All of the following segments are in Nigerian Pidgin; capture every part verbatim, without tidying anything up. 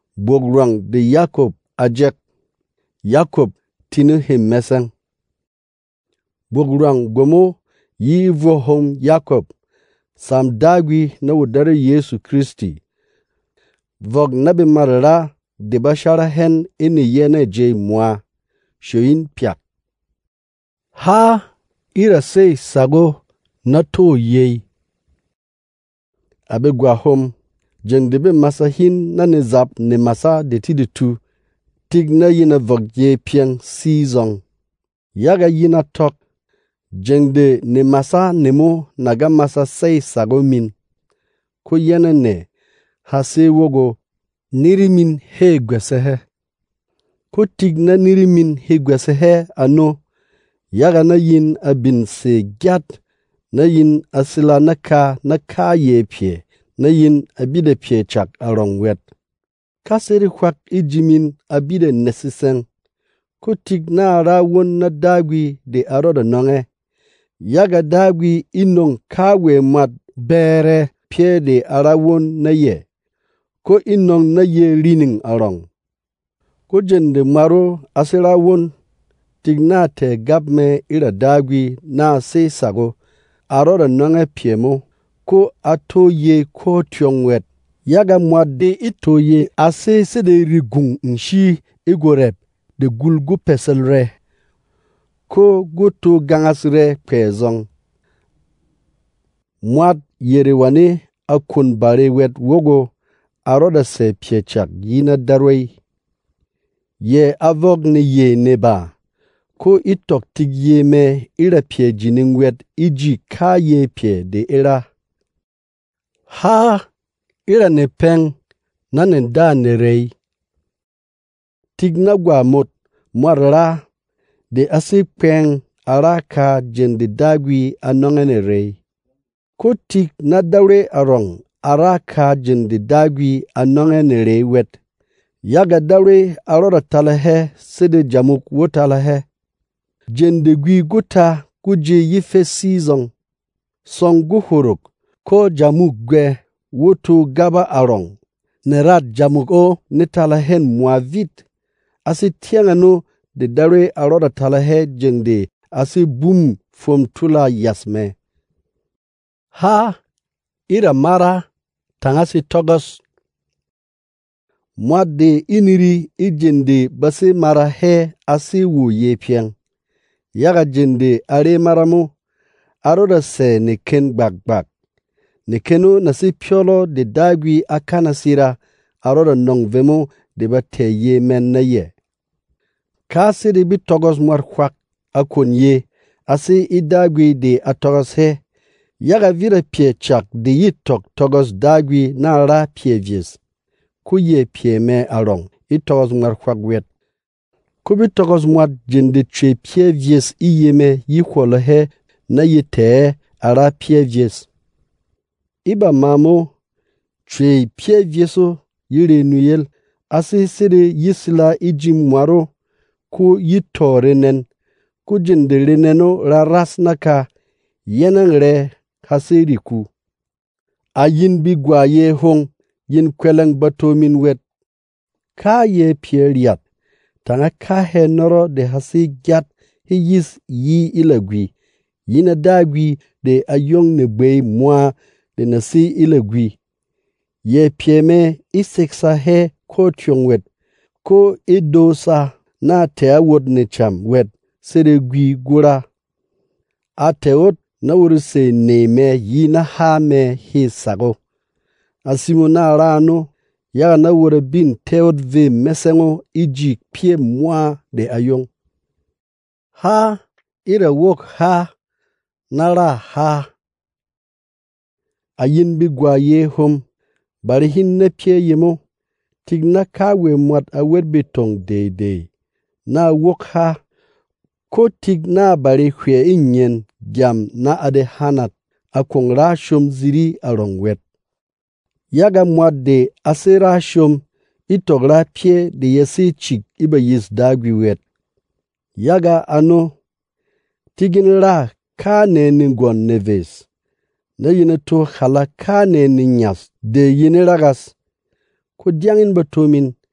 bograng de Jacob ajek. Jacob tinu him mesang. Bograng gomo yi vohom Jacob. Sam dagwi na wudare Yesu Kristi. Vog nabi marara de bashara hen ini yene je mwa. Shoyin piak. Ha ira sei sago na to yei. Abe gwa hom. Jeng debe masa hin na ne zap ne masa de ti de tu. Tig na yina vog ye piang si zong. Yaga yina tok. Jeng de ne masa nemo naga masa sei sago min. Ko yene ne. Hase wogo nirimin he gwesehe. Ko tig na nirimin he gwesehe ano. Yaga na yin abin se gyat. Na yin asila na ka na ka ye pie. Na yin abide pie chak arong wet. Kaseri kwak ijimin abide nesisen. Ko tig na ara won na dagwi de aroda nonge. Yaga dagwi inong kawe mat bere pie de ara won na ye. Ko inong na ye rining arong. Ko jende maro asira won. Tig na te gabme ira dagwi na se sago. Aroda nonge pie mo. Ko ato ye ko tiong wet. Yaga mwade ito ye ase se de rigung nshi igorep de gulgu peselre. Ko guto gangasre pezong. Mwad yere wane akun bare wet wogo aroda se piechak yina darway. Ye avog ne ye neba. Ko itok tig ye me ira pie jining wet iji ka ye pie de ira. Ha ira ne peng na ne da ne rei. Tig na gwa mot mwarra de ase peng araka jende dagwi anongene rei. Ko tig na daure arong araka jende dagwi anongene rei wet. Yaga daure arora talahe sede jamuk wotalahe. Jende gwi guta kuje yife season. Song guhuruk ko jamuk gwe woto gaba arong. Nerat jamuk o netalahen muavit. Asi tiangano de dare arora talahe jende asi boom from tula yasme. Ha ira mara tangasi togos. Mwade iniri ijende base mara he asi wu ye piang. Yaga jende are maramo arora se ne ken bag bag. Nekeno nasi piolo de dagwi akana sira arora nong vemo de bate ye men na ye. Kasi de bit togos mwar kwak akon ye asi idagwi de atogos he. Yaga vira pie chak de yitok togos dagwi na ra pie vies. Kuye pie me arong itogos mwar kwak wet. Kubi togos mwar jende che pie vies iyeme yikwolo he na yite ara pie vies. Iba mamo chwe pie vieso yire nuyel asi sire yisila iji mwaro ku yitore nen ku jindere neno ra rasnaka yenang re hasiri ku. A yin bigwa ye hong yin kweleng batomin wet. Ka ye pie riat tanga ka he noro de hasi gyat hi yis yi ilagwi yina dagwi de ayong ne bwei mwa de nasi ilagwi. Ye pieme iseksa he ko tiong wet. Ko idosa na teawod ne cham wet sere gwi gura. A teot na uruse neme yina hame hi sago. Asimo na rano ya na ure bin teot ve mesengo iji pie mwa de ayong. Ha ira wok ha nara ha. Ayin bigwa ye hom, bari hin ne pie yemo, tig na kawe mwat awer betong dey dey. Na wok ha, ko tig na bari kwe inyen gyam na ade hanat, akong ra shom ziri arong wet. Yaga mwat de ase ra shom, itok ra pie de yesi chik iba yis dagwi wet. Yaga ano, tigin ra ka ne ningon neves. Na yine to khala ka ne ninyas de yine ragas. Ko diangin batomin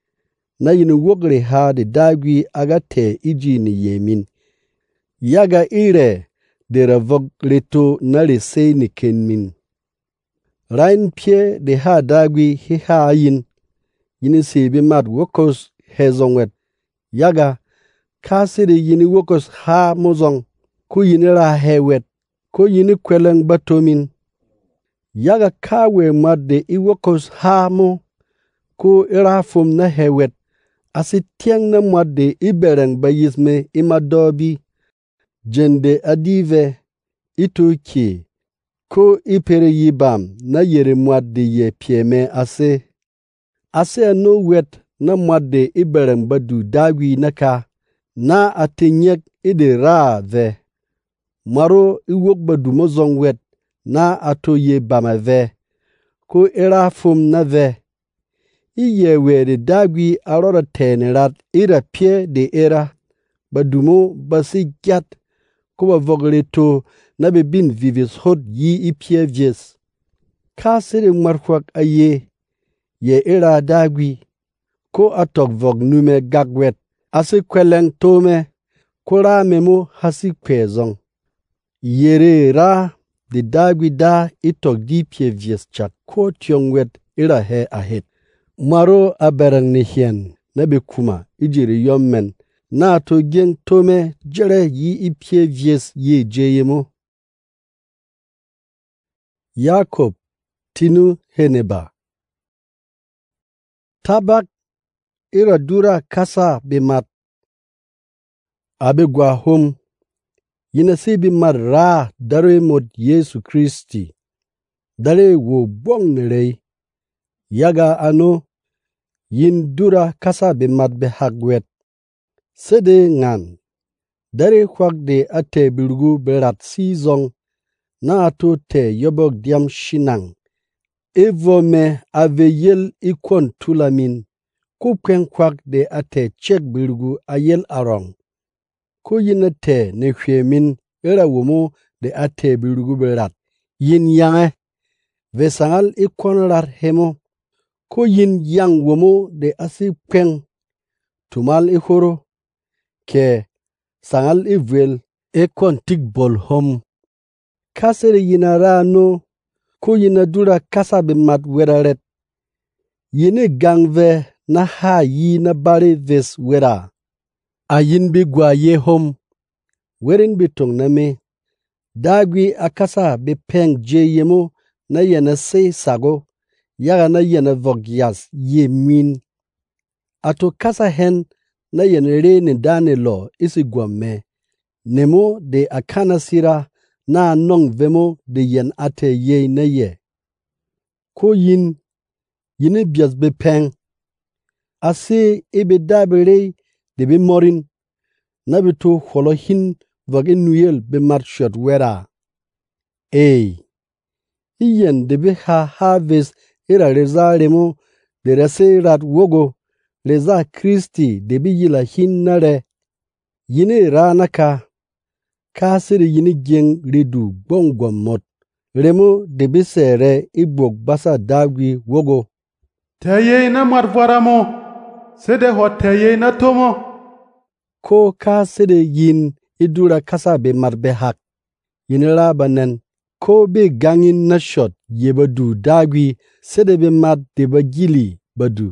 na yin wogre ha de dagwi aga te iji ni yemin. Yaga ire de ravog reto na rese ni kenmin. Rain pie de ha dagwi hi ha yin. Yini sebi mat wokos hezongwet. Yaga kasiri yini wokos ha mozong. Ku yini ra hewet. Ku yini kweleng batomin. Yaga kawe mat de iwokos ha mo. Ku ira fum na hewet. Asi tiang na mat de ibereng bayisme imadobi. Jende adive itu ki. Ku ipere yibam na yere mat de ye pieme ase. Ase no wet na mat de ibereng badu dagwi naka. Na atinyek ide ra ve. Maro iwok badu mozong wet. Na ato ye bama ve. Ku ira fum na ve. Iye we de dagwi arora tenerat ira pie de era. Badumo basi gyat. Kuba vogleto na be bin vivis hot yi ipie vies. Kasiri markwak aye. Ye era dagwi. Ko atok vog nume gagwet. Asi kweleng tome. Kura memo hasi kwezong. Yere ra de dagwi da itok di pie vies chak. Ko tiongwet ira he ahet. Maro aberang ni hien. Na be kuma ijiri yommen. Na to geng tome jere yi ipie vies ye jeyemo. Yakob tinu heneba. Tabak ira dura kasa bimat. Abe gwa hom. Yina si bimat ra dare mod Yesu Kristi. Dare wo bong nerei. Yaga ano. Yin dura kasa bimat be hagwet. Sede ngan. Dare kwak de ate bilgu berat si zong. Na ato te yobok diam shinang. Evo me ave yel ikon tulamin. Kupken kwak de ate chek bilgu ayel arong. Ku yina te ne hwemin era womo de ate bilgu berat. Yin yange. Vesangal ikon rar hemo. Ku yin yang womo de asi peng. Tumal ihoro. Ke sangal ivel ekon tigbol hom. Kasere yina ra no. Ku yina dura kasa bimat weraret. Yine gangve na ha yi na bari ves wera. A yin bi gwa ye hom. Werin bitong na me. Dagwi akasa bi peng je yemo na yena se sago. Yaga na yena vogyas ye min. Ato kasa hen na yena re ni dane lo isi gwa me. Nemo de akana sira na nong vemo de yen ate ye na ye. Ko yin, yini bias be peng. Ase ebe dabere de be morin. Na beto holo hin vag nuyel be marshot wera. Ey. Iyen de be ha harvest ira reza remo de rese rat wogo. Reza Kristi de be yila hin nare. Yini ra naka. Kasiri yini geng ridu bongwa mot. Remo de be sere ibok basa dagwi wogo. Teye na marvaramo. Sede ho teye na tomo. Ko kasiri yin idura kasa be marbe hak. Yini rabanen. Ko be gangin na shot ye badu dagwi sede be mat de ba gili badu.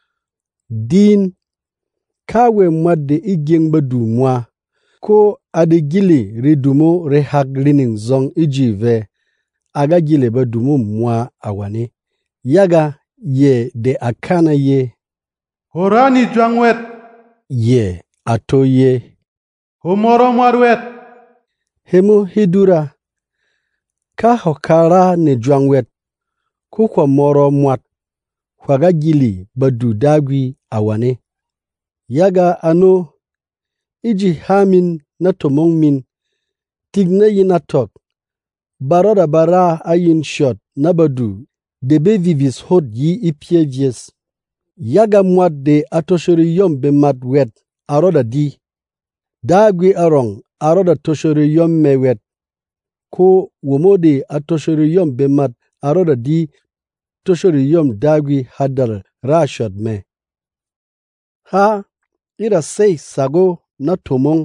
Din. Kawe mat de igeng badu mwa. Ko ade gili ridumo rehak rining zong ijive. Aga gile badumo mwa awane. Yaga ye de akana ye. Horani jwangwet. Ye ato ye. Homoro marwet. Hemo hidura. Ka hokara ne jwangwet. Kukwa moro mwat. Waga gili badu dagwi awane. Yaga ano. Iji hamin na tomong min. Tigna yinatok. Baroda bara ayin shot na badu. Debe vivis hot yi ipie vies. Yaga mwad de atoshori yom be mat wet. Aroda di. Dagwi arong. Aroda toshori yom me wet. Ko womode atoshori yom be mat. Aroda di. Toshori yom dagwi hadar rashot me. ha ira sei sago na tomong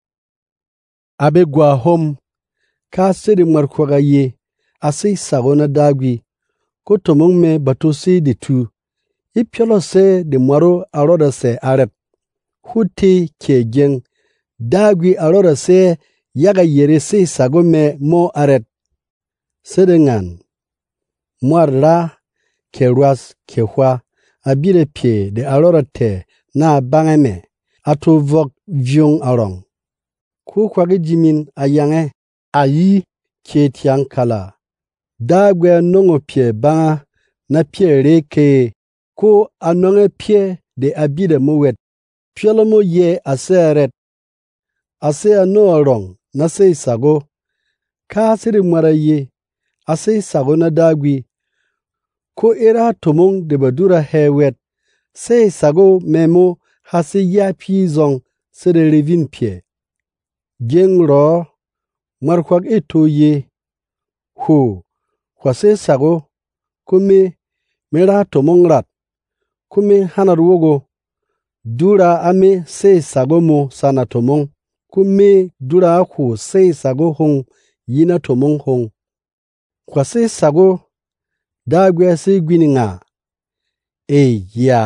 abe gwa hom ka siri markwaga ye asei sago na dagwi ko tomong me batu si de tu ipyolo se de mwaro aroda se aret huti kegen dagwi aroda se yaga yere sei sago me mo aret sedengan mwarra kerwas kehwa abire pie de aroda te na bangeme ato vok vyong arong ku kwagi jimin ayange ayi ketiang kala dagwe nongo pie banga na pie reke ko anonge pie de abide mowet piolomo ye aseret ase ano arong na sei sago ka siri mwara ye ase sago na dagwi ko era tomong de badura hewet sei sago memo hasi ya pi zong sere revin pie geng ro markwag eto ye ho kwase sago kume mera tomong rat kume hanar wogo dura ame sei sago mo sana tomong kume dura hu sei sago hong yina tomong hong kwase sago dagwe se gwininga e ya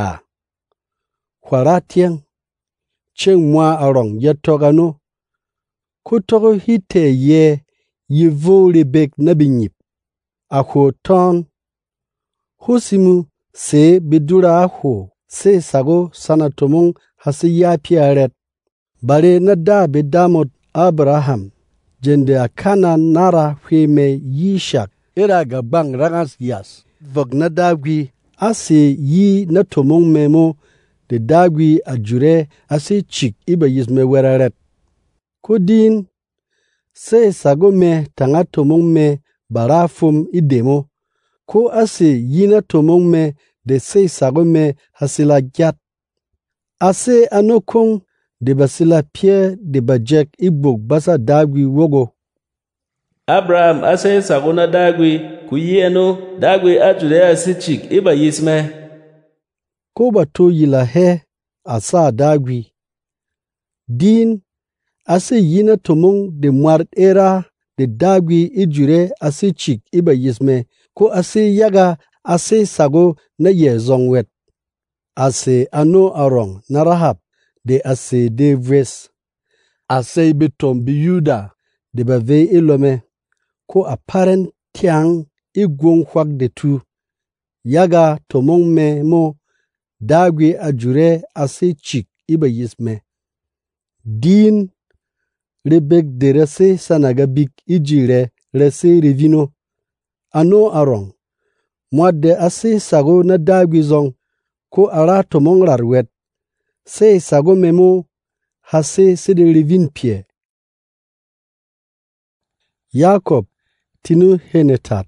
kwaratieng cheng mwa arong yatogano kutogo hite ye yivo lebek nabinyip akho ton husimu se bidura akho se sago sana tomong hasi ya piaret bare na da bedamot Abraham jende akana nara hweme yishak ira gabang rangas yas vog na dagwi ase yi na tomong memo de dagwi ajure ase chik iba yisme weraret kudin se sago me tanga tomong me barafum idemo ko ase yina tomong me de se sago me hasila gyat ase anokong de basila pie de bajek ibok basa dagwi wogo Abraham ase sago na dagwi ku yeno dagwi ajure ase chik iba yisme ko bato yila he asa dagwi din ase yina tomong de mwar era de dagwi ijure ase chik iba yisme ko ase yaga ase sago na ye zongwet ase ano arong na Rahab de ase de vres ase betom bi Yuda de bave ilome ko aparen tiang igwong kwak de tu yaga tomong me mo dagwi ajure ase chik iba yisme din rebek de rese sanaga bik ijire rese revino ano arong mwade ase sago na dagwi zong ko ara tomong rarwet se sago memo hase sede revin pie Jakob tinu henetat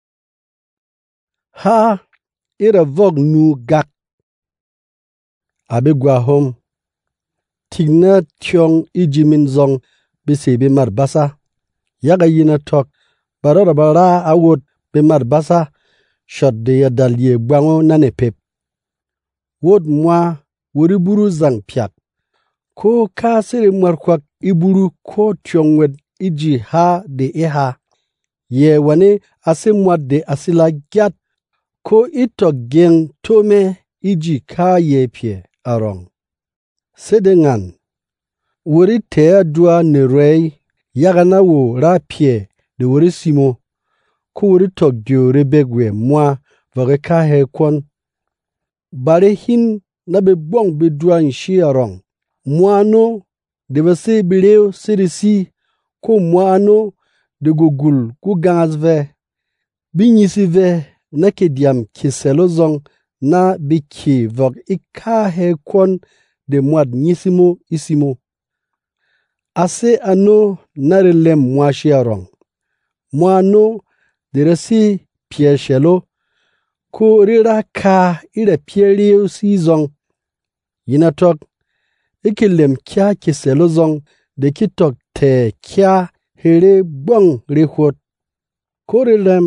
ha ira vog nu gak abegwa hom tigna tyong ijimin zong bise be mar basa yaga yina tok barora bara awot be mar basa shot de yadal ye gwango nane pep wod mwa wori buru zang piak ko ka sere markwak iburu ko tyongwed iji ha de eha ye wane ase mwad de asila gyat ko ito geng tome iji ka ye pie arong sedengan wori tea dua ne rei yaga na wo ra pie de wori simo ko wori tok dio rebegwe mwa vage ka he kwon bare hin na be bong be dua nshi arong mwano de base bileo sirisi ko mwano de gugul ku gangazve binyisive na kediam kiselo zong na biki vog ika he kwon de mwad nyisimo isimo ase ano narelem mwashi arong mwano de resi pieshelo ko rira ka ira pielio si zong yinatok ikilem kya kiselo zong de kitok te kya here bong rehot korilem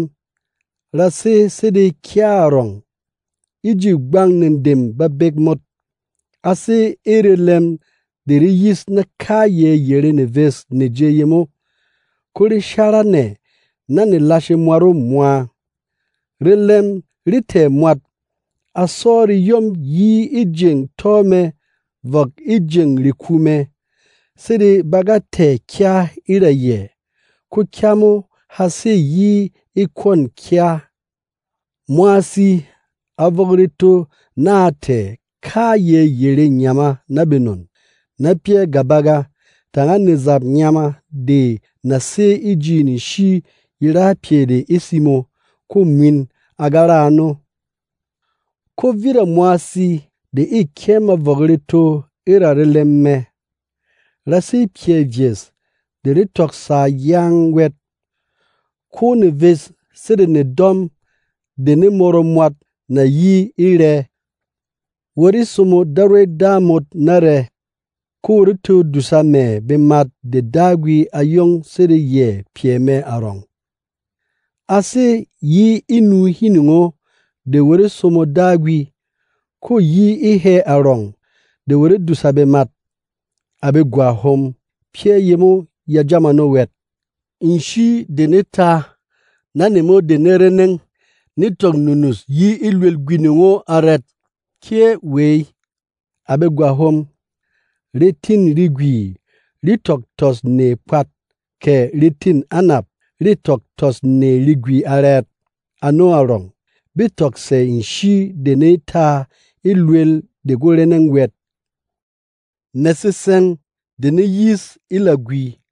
rase sede kya arong iji gbang nendem babek mot ase irelem de yis na kaye yere ne ves ne jeyemo kuri shara ne na ne lashe mwaro mwa relem rite mwat asori yom yi ijeng tome vok ijeng rikume sidi bagate kya iraye ku kyamo hase yi ikon kya mwasi avogrito naate kaye yere nyama na benon na pie gabaga tanga nizab nyama de na se iji ni shi yira pie de isimo ku min agara ano ko vira mwasi de ikema vogrito irarelemme rasi pie vies de ritok sa yang wet ku ne ves sede ne dom de ne moro mwat na yi ire wari sumo dare damot nare ku rito dusame be mat de dagwi ayong sede ye pieme arong ase yi inu hiningo de wari sumo dagwi ku yi ihe arong de wari dusabe mat abe gwa hom pie yemo ya jamano wet inshi de neta na nemo de nereneng nitong nunus yi ilwel gwiningo aret kie wei abe gwa hom ritin rigwi ritok tos ne pat ke ritin anap ritok tos ne rigwi aret ano arong bitok se inshi de neta ilwel de goreneng wet nesisen de ne yis ilagwi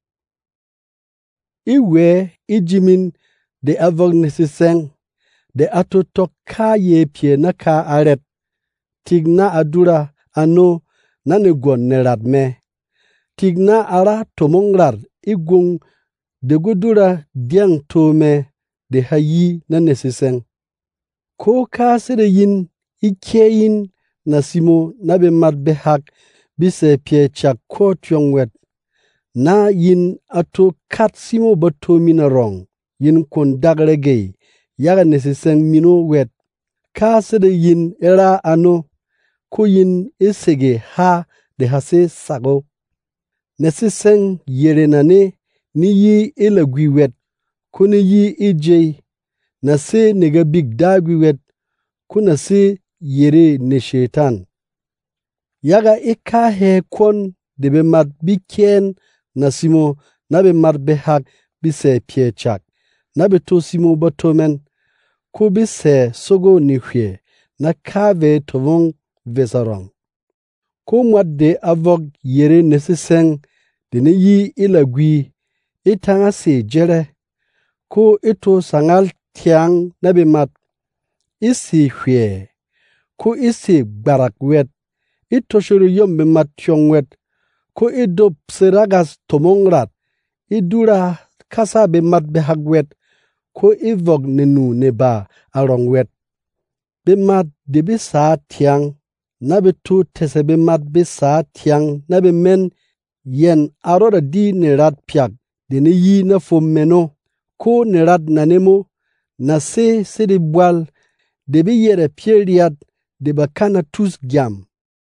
iwe ijimin de avog nesisen de atotok ka ye pie na ka aret tigna adura ano nane gon nerat me tigna ara tomongrar igung de gudura diang tome de hayi na nesisen ko ka sede yin ikeyin na simo na be mat be hak bise pie chak ko tyong wet na yin ato kat simo bato mina rong yin kon dagrege yaga nesisen mino wet ka sede yin era ano ko yin isege ha de hase sago nesisen yere nane ni yi ilagwi wet kuni yi ije na se nega big dagwi wet kuna se yere ne shetan yaga ika he kon de be mat biken na simo na be mat be hak bise pie chak na be to simo batomen ku bise sogo ni hwe na kave tovong vesarong ko mwadde avog yere nesisen de ne yi ilagwi itanga se jere ko ito sangal tiang na be mat isi hwe ko isi barak wet ito shuru yom be mat tyong wet ko idop seragas tomongrat idura kasa be mat be hagwet ko ivog nenu neba arong wet be mat de be sa tiang na be tu tese be mat be sa tiang na be men yen arora di ne rat piak de ne yi na fom meno ko ne rat nanemo na se se de bwal de be yere pieriat de bakana tus gyam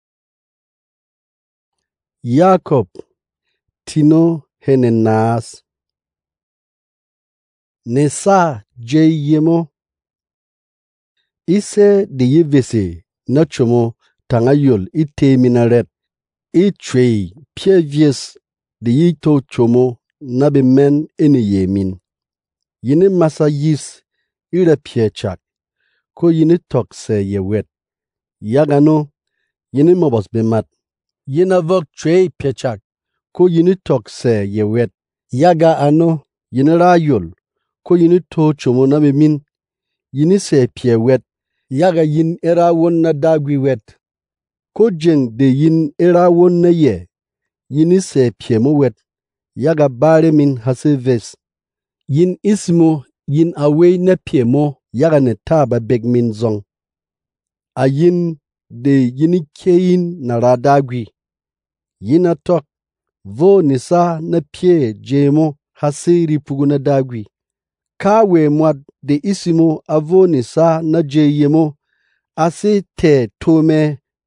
Jakob tino henenas nesa je yemo ise de yevese na chomo tangayol ite minaret i chwei pievies de yito chomo na be men ene yemin yine masa yis ira piechak ko yine tokse yewet yagano yine mobos bemat yina vok chwei piechak ko yine tokse yewet yaga ano yine rayol ko yine to chomo na be min yine se piewet yaga yin era won na dagwi wet ko jeng de yin era won na ye yini se piemo wet yaga bare min hase ves yin ismo yin away na piemo yaga ne taba beg min zong a yin de yini kein na radagwi yina tok vo nisa na pie jemo hasiri puguna dagwi ka we mwad de isimo avo nisa na jeyemo ase te tome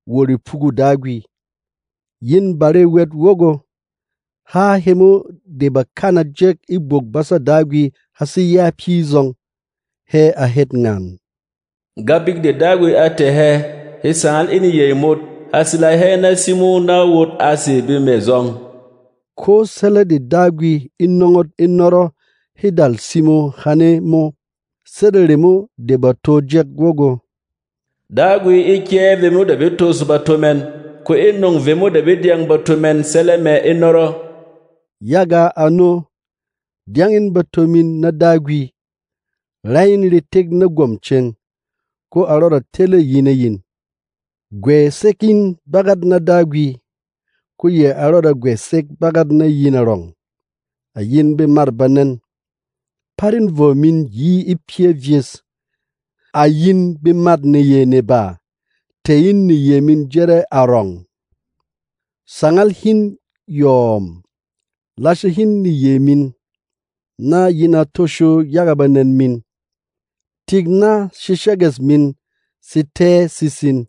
wori pugu dagwi. Yin bare wet wogo. Ha hemo de ba kana jek ibok basa dagwi hasi ya pizong. He a het ngan. Gabik de dagwi ate he. He sangal ini ye mot. Hasila he na simu na wot ase bi mezong. Ko sele de dagwi inongot inoro hidal simo hane mo. Sedere mo de bato jek wogo. Dagwi ikie vemu de bitos batomen. Ko inong vemu de bidiang batomen seleme inoro. Yaga ano. Diangin batomin na dagwi. Lain li teg na gwamchen. Ko arora tele yine yin. Gwe sekin bagad na dagwi. Ko ye arora gwe sek bagad na yinarong. A yin be marbanen. Parin vomin yi ipye vies. A yin be mad ne ye ne ba. Te yin ni ye min jere arong. Sangal hin yom. Lashe hin ni ye min. Na yina tosho yagabanen min. Tigna shishages min. Site sisin.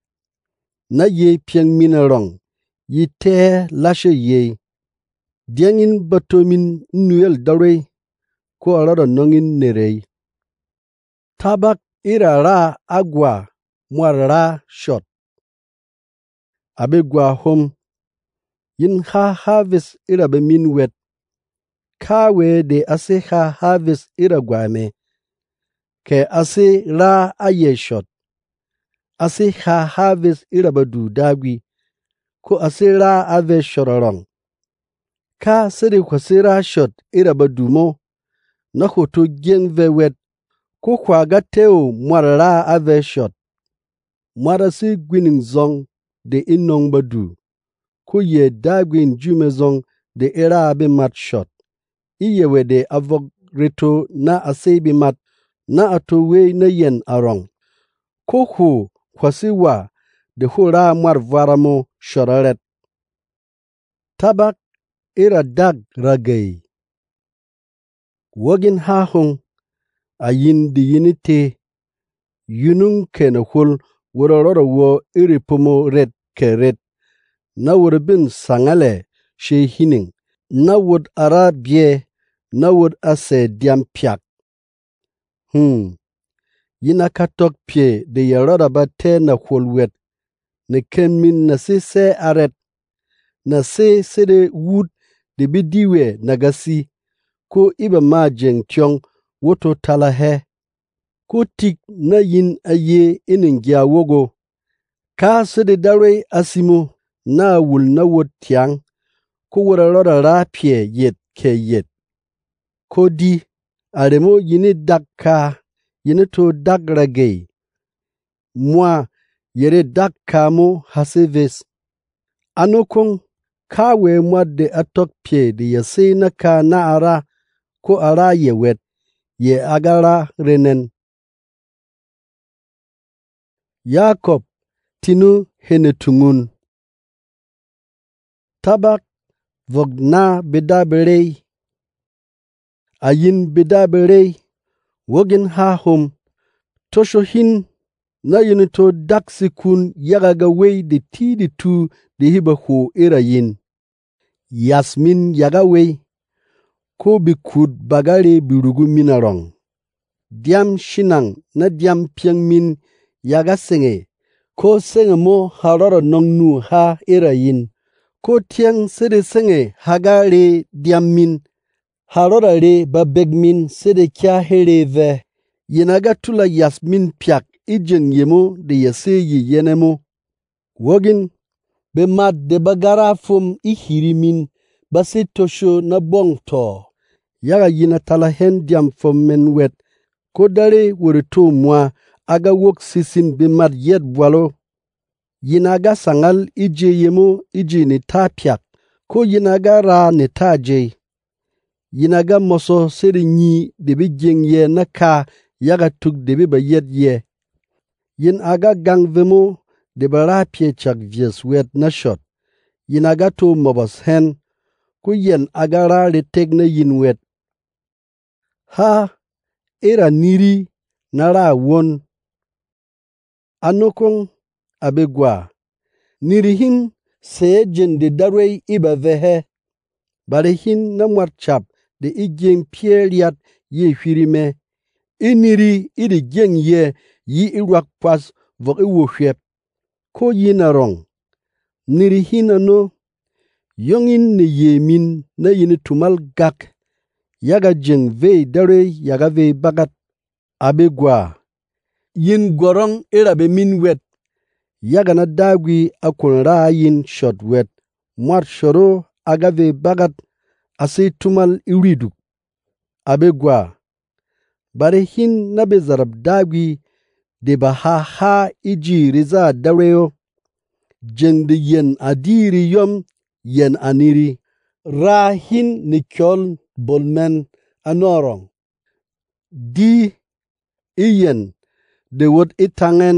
Na ye pieng min arong. Yi te lashe ye. Diangin batomin nuyel dare. Ko arada nongin nerei. Tabak ira ra agwa mwara shot. Abe gwa hom. Yin ha harvest ira be min wet. Kawe de ase ha harvest ira gwa me. Ke ase ra aye shot. Ase ha harvest ira be du dagwi. Ko ase ra ave shororong. Ka sere kwa se ra shot ira be du mo. Na koto gien ve wet. Ko kwa gateo mwara ra ave shot. Mwara si gwining zong de inong badu. Ko ye dagwin jume zong de era abe mat shot. Iye we de avog reto na asebi mat na atowe na yen arong. Ko hu kwasi wa de ho ra mwar varamo shoraret. Tabak era dag ragay. Wogin ha hong. Ayin di yinite. Yunung kene hul worororo wo iri pomo red ke red. Na worobin sangale she hining. Na wod ara bie. Na wod ase diam piak. Hmm. Yina katok pie de yarora ba te na hul wet. Ne ken min na se se aret. Na se se de wood de bidiwe nagasi. Ko iba ma jeng tiong woto tala he. Ko tik na yin aye inin gya wogo. Ka sede dare asimo na wul na wot tiang. Ko wora rora ra pie yet ke yet. Ko di aremo yini dak ka yini to dak ragay. Mwa yere dak ka mo haseves. Ano kong ka we mwa de atok pie de yase na ka na ara. Ko ara ye wet. Ye agara renen. Yakob tinu hene tungun. Tabak vogna bedaberei. Ayin bedaberei. Wogin ha hom. Tosho hin na yinito daksikun yagaga wey de ti de tu de hiba ho era yin. Yasmin yaga wey. Ko bikud bagare birugu minarong. Diam shinang na diam piang min yaga senge. Ko senge mo haroro nongnu ha era yin. Ko tiang sede senge haga re diam min. Harora re babeg min sede kya here ve. Yinaga tula yasmin piak ijeng yemo de yase yi yenemo. Wogin be mad de bagara fum ihiri min basi tosho na bong to. Yaga yina tala hen diam fum men wet. Ko dare wore to mwa aga wok sisin be mad yet walo. Yinaga sangal ije yemo ije ni ta piak. Ko yinaga ra ni ta je. Yinaga moso seri nyi debi jeng ye na ka yaga tuk debi ba yet ye. Yin aga gang vemo de bara pie chak vies wet na shot. Yinaga to mobos hen. Ko yen aga ra le teg na yin wet. Ha era niri na ra won. Anokong abegwa. Nirihin seye jende darwey iba vehe. Barihin na mwar chap de igeng pieriat ye hwirime. Iniri iri geng ye yi irak pas vok iwo hwep. Ko yinarong. Nirihin ano. Yongin ne yemin na yini tumal gak. Yaga jeng vey darwey yaga vey bagat. Abegwa. Yin gorong irabe min wet. Yaga na dagwi akun ra yin shot wet. Mwar shoro aga vey bagat. Ase tumal iriduk. Abegwa. Barihin na bezarab dagwi de baha ha iji riza darweyo. Jende yen adiri yom yen aniri. Rahin ni kyol bolmen anorong. Di iyen de wot itangen.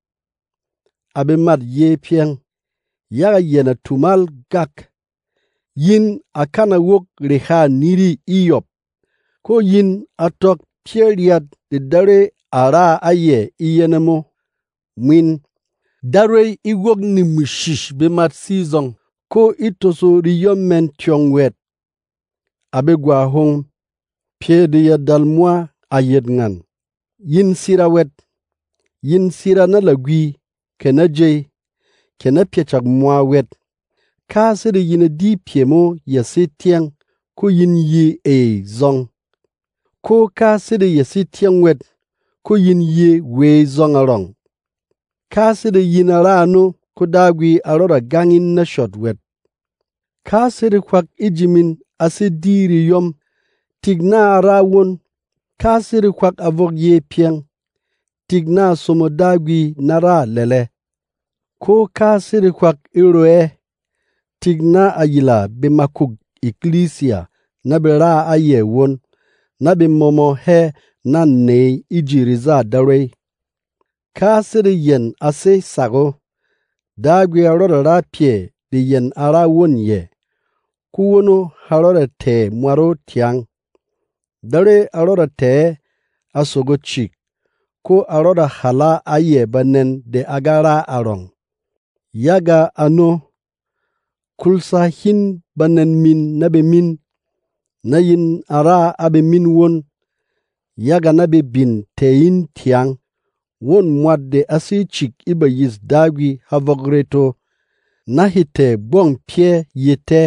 Abe mat ye pieng. Yaga yena tumal gak. Yin akana wok reha niri iyop. Ko yin atok pieriat de dare ara aye iyenemo. Mwin. Dare iwok ni mushish be mat sizong. Ko itoso riyom men tiong wet. Abegwa hong. Pie de ya dalmwa ayet ngan. Yin sira wet. Yin sira na lagwi. Kena jay. Kena piechak mwa wet. Ka sede yine di piemo yasi tiang. Ko yin yi e zong. Ko ka sede yasi tiang wet. Ko yin yi we zong arong. Ka sede yin arano. Ko dagwi arora gangin na shot wet. Ka sede kwak ijimin ase diri yom. Tigna arawon. Ka sede kwak avok ye piang. Tigna somo dagwi nara lele. Ko ka sede kwak iroe. Tigna ayila bimakuk iklesia na bera aye won. Na bimomo he na ne ijiriza dare. Ka sede yen ase sago. Dagwi arora rapie de yen ara won ye. Kuwono harora te mwaro tiang. Dare arora te asogo chik. Ko arora hala aye banen de agara arong. Yaga ano. Kulsa hin banen min nabe min. Na yin ara abe min won. Yaga nabe bin tein tiang. Won mwad de ase chik iba yis dagwi havogreto. Nahite bong pie yete.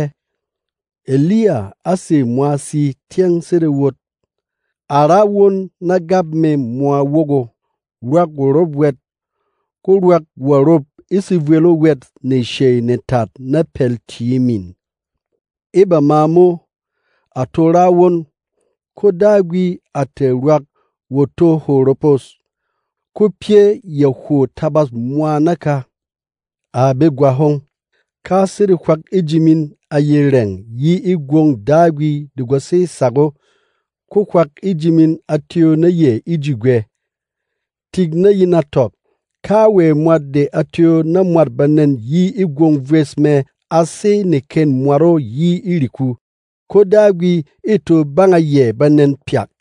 Elia ase mwasi tiang sere wot. Ara won na gab me mwa wogo. Ruak worob wet. Ko ruak warob isi vwelo wet ne shey ne tat na pel timin. Iba mamo atora won. Ko dagwi ate ruak woto horopos. Ko pie yahu tabas mwa naka. Abegwa hong. Ka siri kwak ijimin ayereng yi igwong dagwi dugwase sago. Ko kwak ijimin atio na ye ijigwe. Tig na yinatok. Ka we mwad de atio na mwad banen yi igwong vresme ase ne ken mwaro yi iriku. Ko dagwi ito banga ye banen piak.